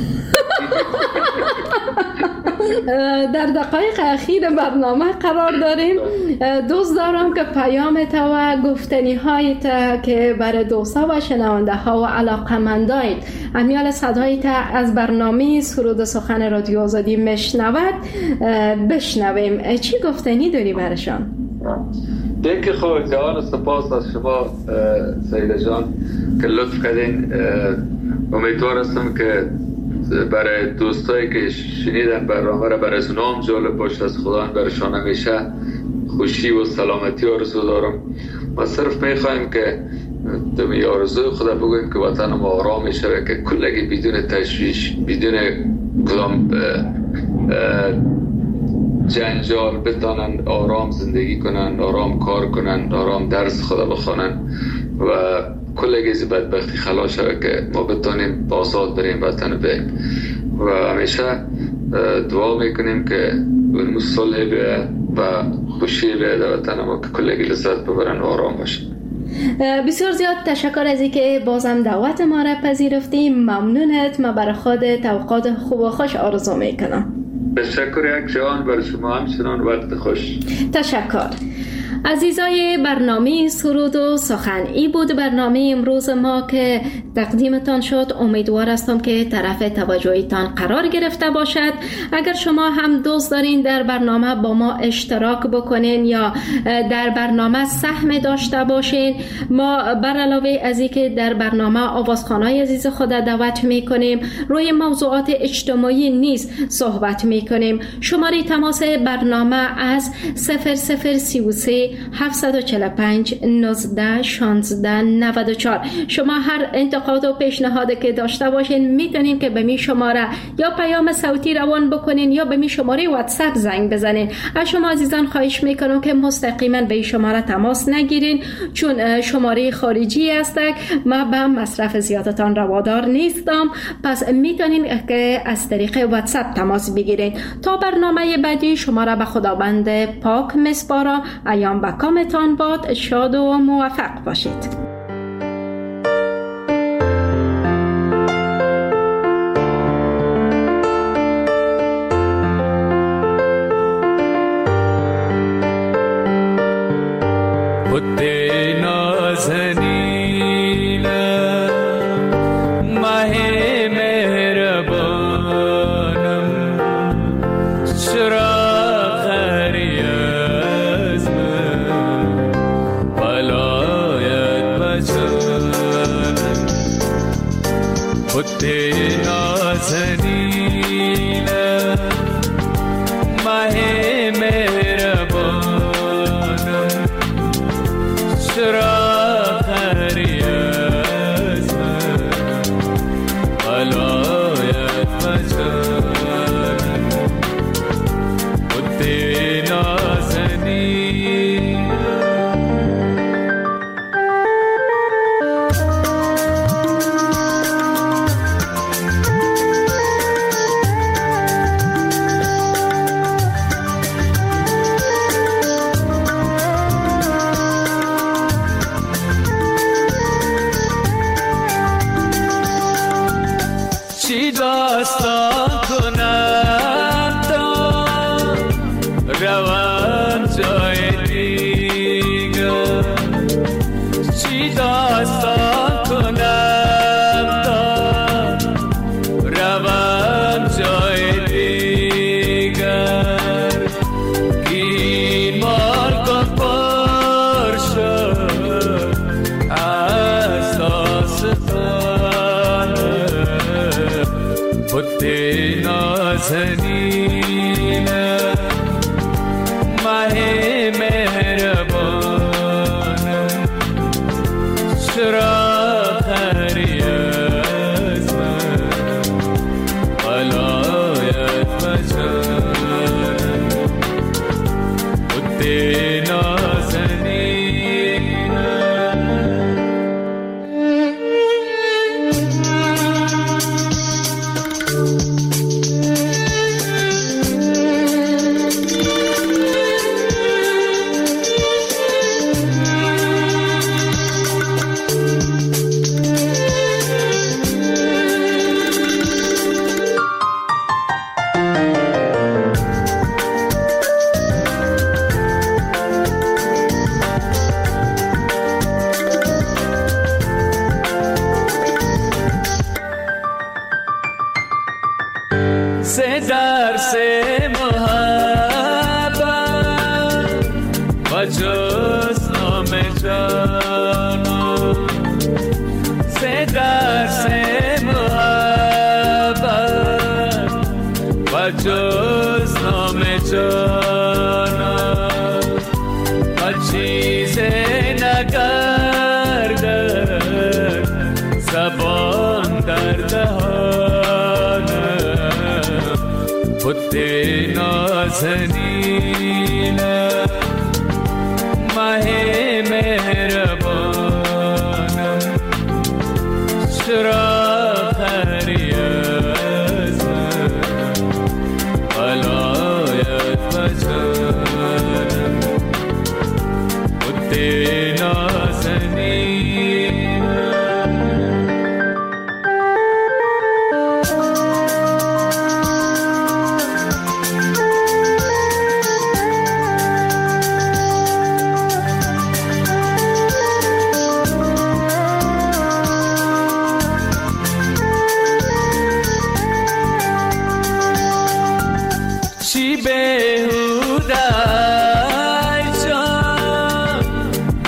در دقایق اخیر برنامه قرار داریم. دوست دارم که پیامت و گفتنی هایت که برای دوستا و شنونده ها و علاقمندایت امیال صدایت از برنامه سرود سخن رادیو آزادی میشنود بشنویم. چی گفتنی داری برشان؟ دیگه خب جوان سپاس از شما سیده جان که لطف کردین. امیدوار هستم که برای دوستایی که شنیدن برنامه را برای اونام جالب باشه، از خدا برشان همیشه خوشی و سلامتی آرزو دارم. ما صرف میخوایم که دمی آرزوی خدا بگویم که وطن ما آرام شوه، که کلگی بدون تشویش، بدون کدام جنجال بتانن آرام زندگی کنن، آرام کار کنن، آرام درس خدا بخونن و کلگی از بدبختی خلاص شوه که ما بتانیم آزاد بریم وطن بریم و همیشه دعا میکنیم که اون صلح بیه و خوشی بیه در وطن ما که کلگی لذت ببرن و آرام باشن. بسیار زیاد تشکر از اینکه بازم دعوت ما را پذیرفتی. ممنونت. ما برای خودت اوقات خوب و خوش آرزو میکنم. تشکر یک جان برای شما همچنان وقت خوش. تشکر. عزیزای برنامه سرود و سخن، ای بود برنامه امروز ما که تقدیمتان شد. امیدوار هستم که طرف توجهتان قرار گرفته باشد. اگر شما هم دوست دارین در برنامه با ما اشتراک بکنین یا در برنامه سهم داشته باشین، ما بر علاوه از اینکه در برنامه آوازخوانای عزیز خود دعوت میکنیم، روی موضوعات اجتماعی نیز صحبت میکنیم. شماره تماس برنامه از 0033 745 19 16 94. شما هر انتقاد و پیشنهادی که داشته باشین میتونین که به می شماره یا پیام صوتی روان بکنین یا به می شماره واتساپ زنگ بزنین. از شما عزیزان خواهش میکنم که مستقیما به این شماره تماس نگیرین، چون شماره خارجی است. ما به مصرف زیادتان روادار نیستم، پس میتونین که از طریق واتساپ تماس بگیرین. تا برنامه بعدی شما را به خداوند پاک میسپارم. ایام به کامتان باد. شاد و موفق باشید.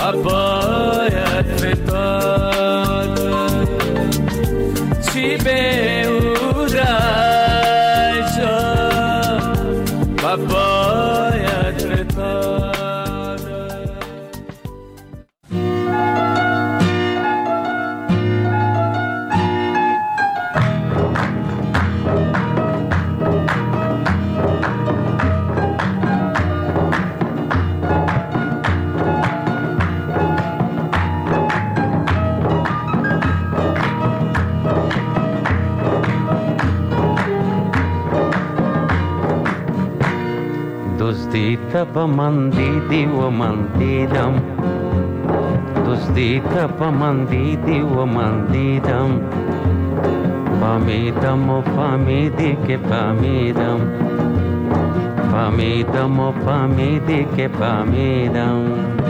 باید فتاد چی به او رجا و باید فتاد. تب من دیدی و من دیدم دوستی تب من دیدی و من دیدم فهمیدم و فهمیدی که فهمیدم فهمیدم و فهمیدی که فهمیدم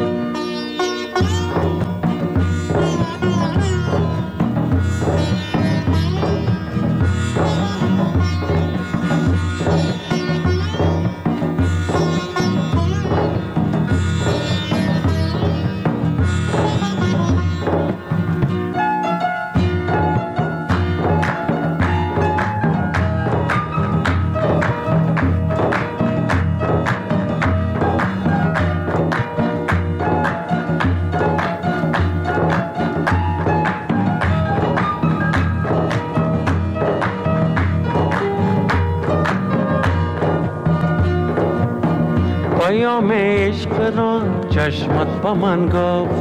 پیام عشق را چشمت با من گفت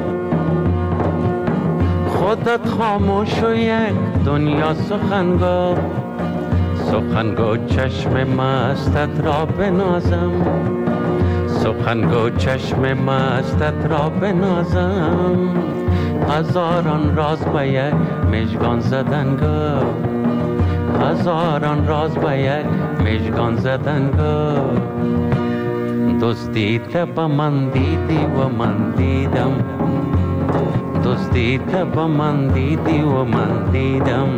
خودت خاموش و یک دنیا سخن گفت سخن گو چشم مستت را بنازم سخن گو چشم مستت را بنازم هزاران راز به یک مژگان زدن گفت هزاران راز به یک مژگان زدن گفت دوستی تب من دیدی و من دیدم دوستی تب من دیدی و من دیدم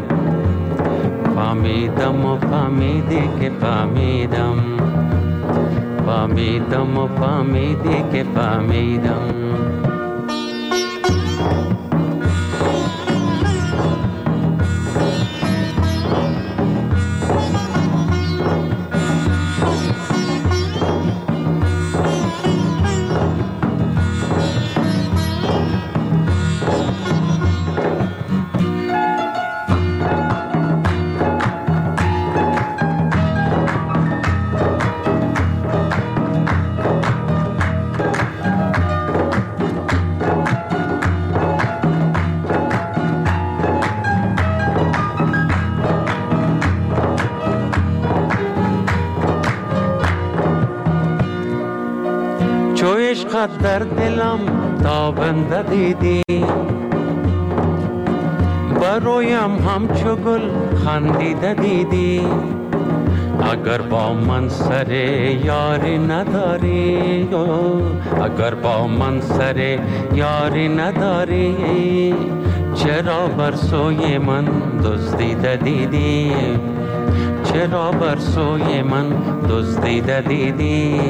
فهمیدم و فهمیدی که فهمیدم فهمیدم و فهمیدی که فهمیدم عشقت در دلم تابنده دیدی برویم همچو گل خندیده دیدی اگر با من سر یاری نداری اگر با من سر یاری نداری چرا بر سوی من دزدیده دیدی چرا بر سوی من دزدیده دیدی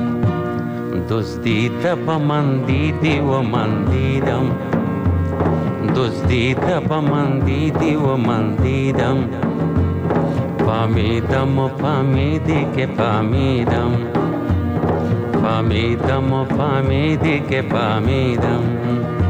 دزدیده با من دیدی و من دیدم دزدیده با من دیدی و من دیدم فهمیدم و فهمیدی که فهمیدم فهمیدم و فهمیدی که فهمیدم